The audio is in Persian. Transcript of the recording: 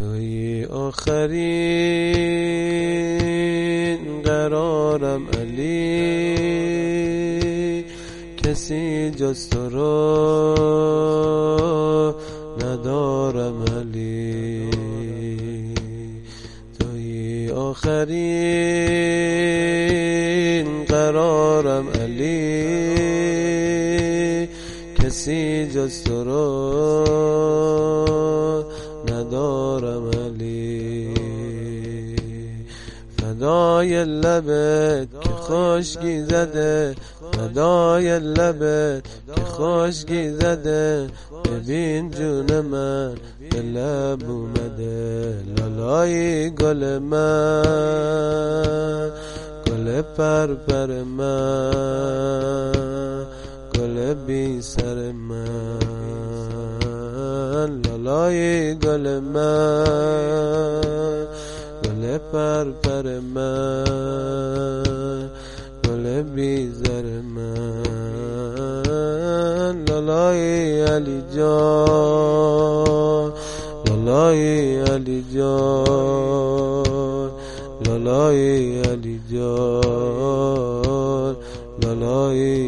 توی آخرین قرارم علی، کسی جز تو رو ندارم علی. توی آخرین قرارم علی، کسی جز تو رو ندارم علی. فدای لبت که خشکی زده، فدای لبت که خشکی زده، ببین جون من به لب اومده. لالای گل من، گل پرپر من، گل بی سر من. لالای گل من، گل پرپر من، گل بی زر من. لالای علی جان، لالای علی جان، لالای علی جان، لالای